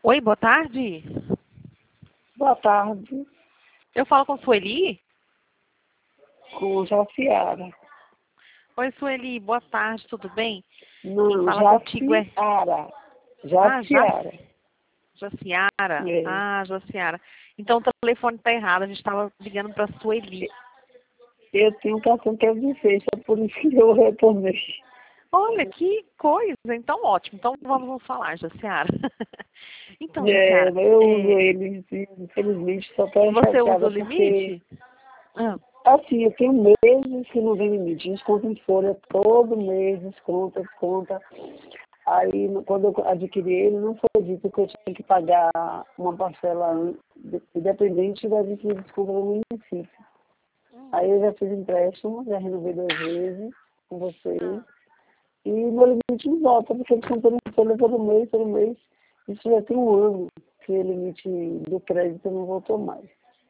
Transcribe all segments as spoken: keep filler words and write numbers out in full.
Oi, boa tarde. Boa tarde, Eu falo com Sueli? com Jaciara. Oi, Sueli, boa tarde, tudo bem? Quem Não, fala contigo é... Jaciara. Ah, Jaciara. Jaciara. É. Ah, Jaciara. Então o telefone tá errado, a gente estava ligando para Sueli. Eu tenho um cartão que é de fecha, por isso que eu retornei. Olha, que coisa. Então, ótimo. Então, vamos falar, Jaciara. Então, É, Jaciara, eu uso é, ele, infelizmente, só estou você usa o chateada porque, limite? Ah, assim, eu tenho meses que não vem limite. Desconto em folha todo mês, desconta, desconta. Aí, quando eu adquiri ele, não foi dito que eu tinha que pagar uma parcela an- independente da adquirir desconto no município. Aí eu já fiz empréstimo, já renovei duas vezes com vocês. E meu limite não volta, porque eles estão dando folha todo mês, todo mês. Isso já tem um ano que o limite do crédito não voltou mais.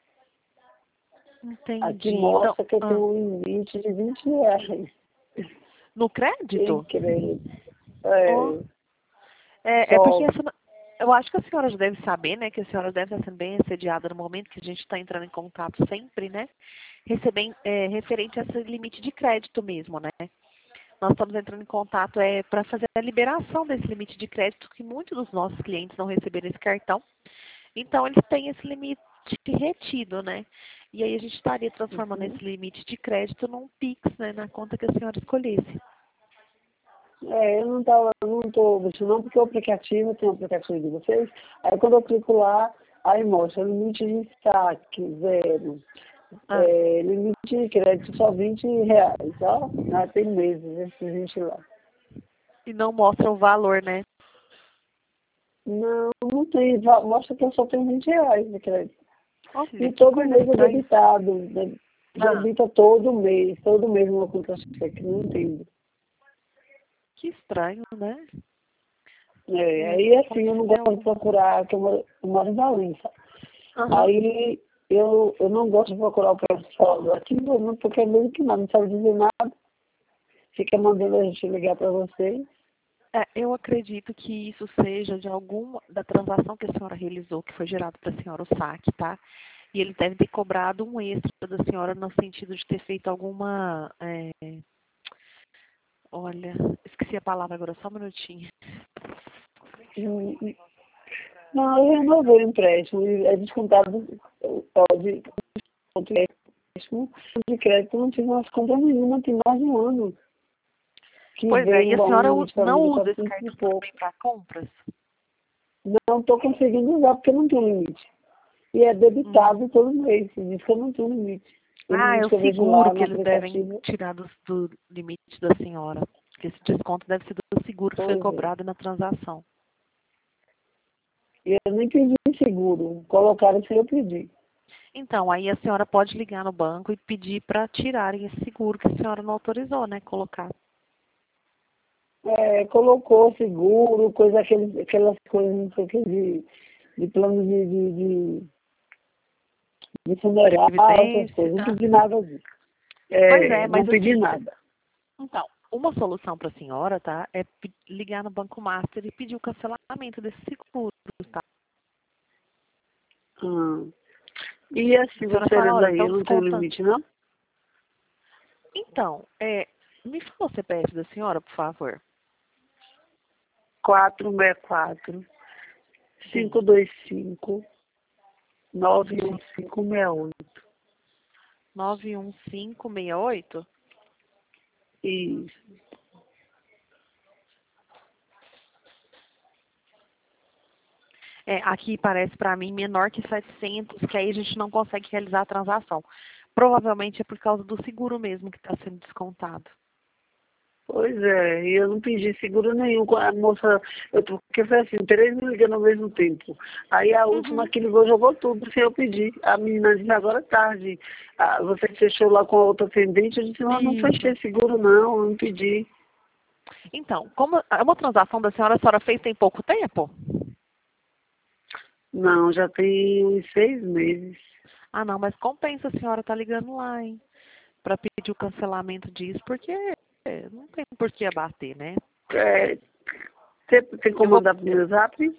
Aqui entendi. Então, mostra que eu ah, tenho um limite de vinte reais no em crédito? crédito. Ó, É, É, é porque só. essa, eu acho que a senhora já deve saber, né, que a senhora deve estar sendo bem assediada no momento que a gente está entrando em contato sempre, né, recebem, é, referente a esse limite de crédito mesmo, né. Nós estamos entrando em contato é, para fazer a liberação desse limite de crédito, que muitos dos nossos clientes não receberam esse cartão. Então, eles têm esse limite retido, né. E aí a gente estaria transformando Uhum. esse limite de crédito num Pix, né, na conta que a senhora escolhesse. É, eu não tava, não estou não, porque o aplicativo, tem um aplicativo de vocês, aí quando eu clico lá, aí mostra limite de saque, zero. Ah, É, limite de crédito só vinte reais, ó. Ah, tem meses esse vinte lá. e não mostra o valor, né. Não, não tem, va- mostra que eu só tenho vinte reais de crédito. Olha, E que todo coisa mês é estranha. debitado, né? Ah. Debita todo mês, todo mês uma conta cheque, não entendo. Que estranho, né? É, É, aí assim, como eu se não der gosto de alguma. procurar, que eu moro, eu moro em Valença. Aham. Aí eu, eu não gosto de procurar o pessoal aqui, não, porque é meio que nada, não sabe dizer nada. Fica mandando a gente ligar para vocês. É, eu acredito que isso seja de alguma da transação que a senhora realizou, que foi gerado para a senhora o saque, tá? E ele deve ter cobrado um extra da senhora no sentido de ter feito alguma. é, Olha, esqueci a palavra agora, só um minutinho. Hum, hum. Não, eu renovei o empréstimo, e é descontado, pode, empréstimo de crédito, não tive mais compra nenhuma, tem mais de um ano que Pois é, veio e a um senhora u- limite para não mim de usa esse quatrocentos e cartão pouco. também para compras? Não estou conseguindo usar porque não tem limite. E é Hum. debitado todo mês, diz que eu não tenho limite. O Ah, é limite o que eu vejo seguro lá que no eles devem aplicativo, tirar do, do limite da senhora. Que esse desconto deve ser do seguro que foi pois é. cobrado na transação. E eu nem pedi seguro, colocaram sem eu pedir. Então, aí a senhora pode ligar no banco e pedir para tirarem esse seguro que a senhora não autorizou, né? Colocar. É, colocou seguro, coisa, aqueles, aquelas coisas, não sei o que, de, de plano de, de, de, de funeral, essas Previdência. coisas. Não Ah, pedi nada disso. pois é, É, não mas pedi assim, nada. então, uma solução para a senhora, tá? É pe- ligar no Banco Master e pedir o cancelamento desse seguro, tá? Hum. E assim, A senhora você fala, olhando olha, aí, estão eu não tenho descontando. limite, não? Então, é, me fala o C P F da senhora, por favor. quatro seis quatro, Sim. cinco dois cinco, nove um Sim. cinco seis oito. nove um cinco seis oito? E É, aqui parece para mim menor que setecentos, que aí a gente não consegue realizar a transação. Provavelmente é por causa do seguro mesmo que está sendo descontado. pois é, e eu não pedi seguro nenhum com a moça, eu, tô- porque foi assim, três me ligando ao mesmo tempo. Aí a última Uhum. que ligou jogou tudo sem eu pedir. A menina disse, agora é tarde. Ah, você fechou lá com a outra atendente, eu disse, não, não Isso. fechei seguro não, eu não pedi. Então, como é uma transação da senhora, a senhora fez tem pouco tempo? Não, já tem uns seis meses. Ah, não, mas compensa a senhora estar ligando lá, hein? Para pedir o cancelamento disso, porque é, não tem por que abater, né? É, você tem como Eu vou, mandar pro meu zap?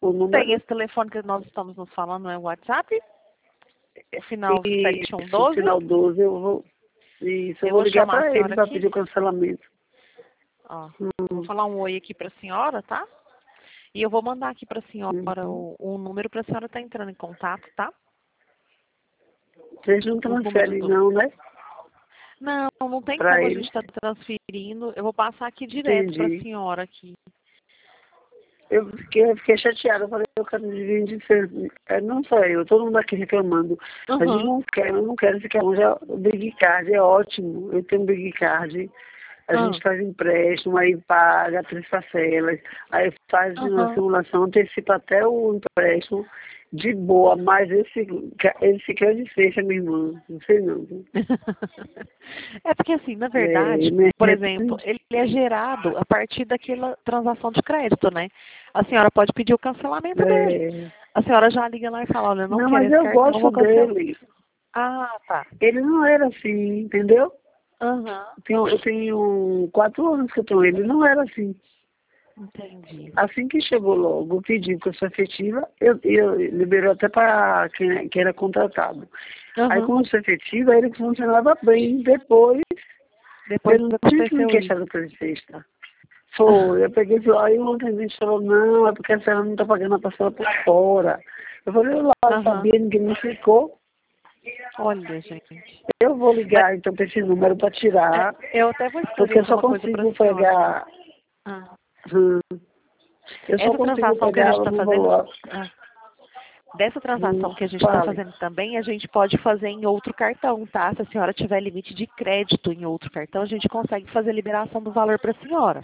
o número. Tem esse telefone que nós estamos nos falando, não é o WhatsApp? É final E sete um doze? final doze, eu vou. Isso, eu, Eu vou vou ligar chamar a para ele senhora para aqui. pedir o cancelamento. Ó, vou Hum, falar um oi aqui para a senhora, tá? E eu vou mandar aqui para a senhora uhum. o, o número para a senhora estar entrando em contato, tá? Vocês não Os números transferem, do... não, né? Não, não tem Para como a ele. gente estar transferindo. Eu vou passar aqui direto para a Entendi. senhora aqui. Eu fiquei, eu fiquei chateada, eu falei, eu quero vir de ser. É, não só eu, todo mundo aqui reclamando. A gente Aham. não quer, eu não quero ficar longe. O Big Card é ótimo. Eu tenho um Big Card. A Ah. gente faz empréstimo, aí paga três parcelas, aí faz uma Aham. simulação, antecipa até o empréstimo de boa, mas esse, esse crédito fecha, minha irmã. Não sei não. Viu? É porque assim, na É, verdade, me por exemplo, arrependo. ele é gerado a partir daquela transação de crédito, né? A senhora pode pedir o cancelamento dele. É, A senhora já liga lá e fala, olha, eu não não, quero mas esse eu cartão, eu gosto vou cancelar. dele. Ah, tá. Ele não era assim, entendeu? Aham. Tenho- Eu tenho quatro anos que eu tenho ele, não era assim. Entendi. Assim que chegou logo o pedido que eu sou efetiva, eu, eu liberou até para quem, quem era contratado. Aí Aham. como eu sou efetiva, ele funcionava bem. Depois, Depois eu não tive que me aconteceu queixar isso. do preço sexta. Foi, eu peguei e falei, aí ontem a gente falou, não, é porque a senhora não está pagando a parcela por fora. Eu falei, eu lá, eu Aham. sabia, ninguém me explicou. Olha, gente. Eu vou Mas ligar então para esse número para é, tirar, eu até vou porque eu esclarecer só uma coisa para consigo a senhora. pegar. Ah. hum, Eu só Essa consigo transação que a gente pegar está no fazendo. valor. Ah. Dessa Hum, transação que a gente está fale. fazendo também, a gente pode fazer em outro cartão, tá? Se a senhora tiver limite de crédito em outro cartão, a gente consegue fazer a liberação do valor para a senhora.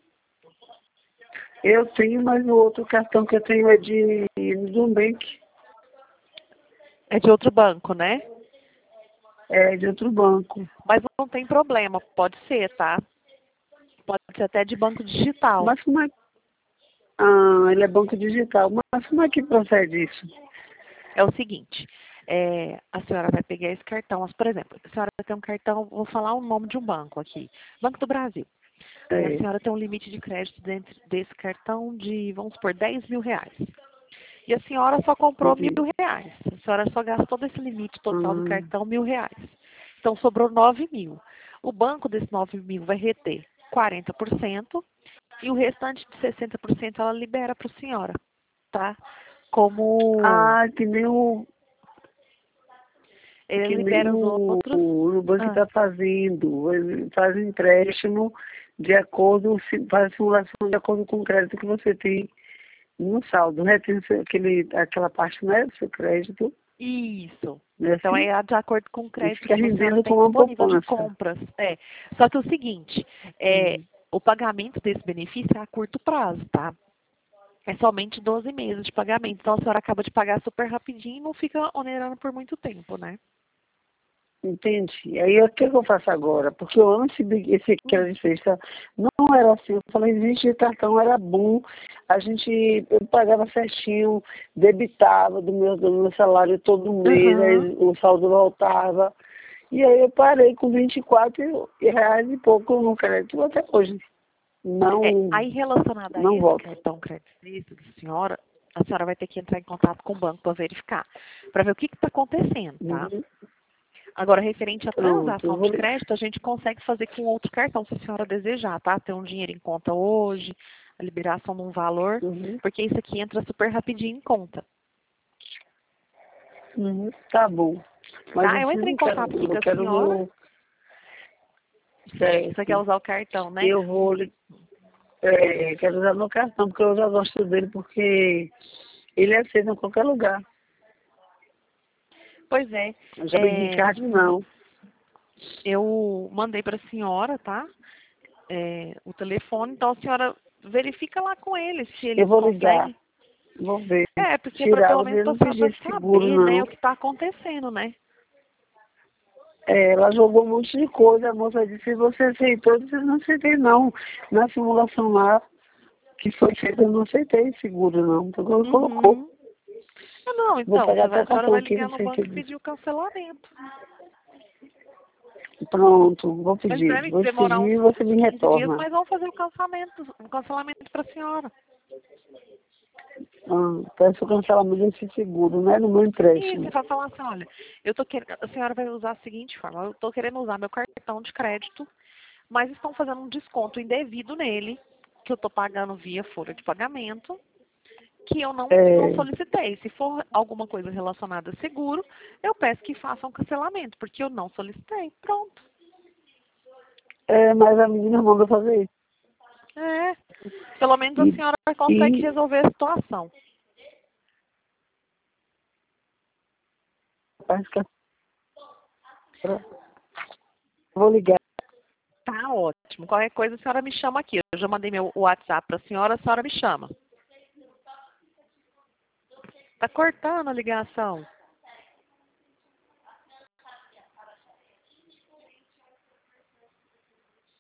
Eu tenho, mas o outro cartão que eu tenho é de Nubank, É de outro banco, né? é de outro banco. Mas não tem problema, pode ser, tá? Pode ser até de banco digital. Mas como é. Ah, ele é banco digital. Mas como é que procede isso? É o seguinte, é, a senhora vai pegar esse cartão, mas, por exemplo, a senhora tem um cartão, vou falar o nome de um banco aqui, Banco do Brasil. Aí a É. senhora tem um limite de crédito dentro desse cartão de, vamos supor, dez mil reais. E a senhora só comprou mil Uhum. reais. A senhora só gastou desse limite total do Hum. cartão mil reais. Então sobrou nove mil. O banco desses nove mil vai reter quarenta por cento e o restante de sessenta por cento ela libera para a senhora, tá? Como Ah, que nem o. ele Que nem libera os o, outros. o banco Ah, está fazendo. Ele faz empréstimo de acordo, se- faz simulação de acordo com o crédito que você tem no saldo. Retém seu- aquele, aquela parte, né, do seu crédito. isso. Não é Então assim? é de acordo com o E crédito fica que a senhora rendendo tem com uma disponível de poupança. compras. É. Só que o seguinte, é, Hum. o pagamento desse benefício é a curto prazo, tá? É somente doze meses de pagamento. Então a senhora acaba de pagar super rapidinho e não fica onerando por muito tempo, né? Entendi. Aí o que, que eu faço agora? Porque eu antes de- esse Hum. crédito extra não era assim. Eu falei, gente, o cartão era bom. A gente, eu pagava certinho, debitava do meu, do meu salário todo mês, Aham. aí o saldo voltava. E aí eu parei com vinte e quatro reais e pouco no crédito até hoje. É, Não, aí relacionado a não esse volto. cartão crédito Visa da senhora, a senhora vai ter que entrar em contato com o banco para verificar, para ver o que está acontecendo, tá? Uhum. Agora, referente à Pronto, eu transação vou. de crédito, a gente consegue fazer com outro cartão, se a senhora desejar, tá? Ter um dinheiro em conta hoje, a liberação de um valor, Uhum. porque isso aqui entra super rapidinho em conta, Uhum. Tá bom. Mas tá? Eu assim, eu entrei em não quero, contato aqui com eu a quero senhora. meu Você quer certo. usar o cartão, né? Eu vou lhe É, quero usar meu cartão, porque eu já gosto dele, porque ele aceita em qualquer lugar. Pois é, Eu já peguei é, card, não. eu mandei para a senhora, tá? É, o telefone, então a senhora verifica lá com eles se Eu eles vou ligar, conseguem. vou ver. É, porque para Tirar, pelo vou menos ver, não para pedi seguro, saber, né, não. o que está acontecendo, né? É, ela jogou um monte de coisa, a moça disse, você aceitou? Eu disse, não aceitei, não. Na simulação lá, que foi feita, eu não aceitei seguro, não. Então, ela colocou. Uhum. Ah, não, Vou então, pegar você até vai- o a senhora cartão vai aqui, ligar não no sei o banco que e diz. pedir o cancelamento. Pronto, vou Mas pedir. deve Vou demorar pedir uns e você me quinze dias, retorna. mas vamos fazer o cancelamento, o cancelamento para a senhora. Ah, peço o cancelamento desse seguro, né? No meu E empréstimo. você vai falar assim, olha, eu tô querendo, a senhora vai usar a seguinte forma, eu estou querendo usar meu cartão de crédito, mas estão fazendo um desconto indevido nele, que eu estou pagando via folha de pagamento, que eu não, não É, solicitei. Se for alguma coisa relacionada a seguro, eu peço que façam um cancelamento, porque eu não solicitei. Pronto. é, mas a menina mandou fazer isso. É. Pelo menos a E, senhora consegue e resolver a situação. parece que a- vou ligar. Tá ótimo. Qualquer coisa a senhora me chama aqui. Eu já mandei meu WhatsApp para a senhora, a senhora me chama. Tá cortando a ligação.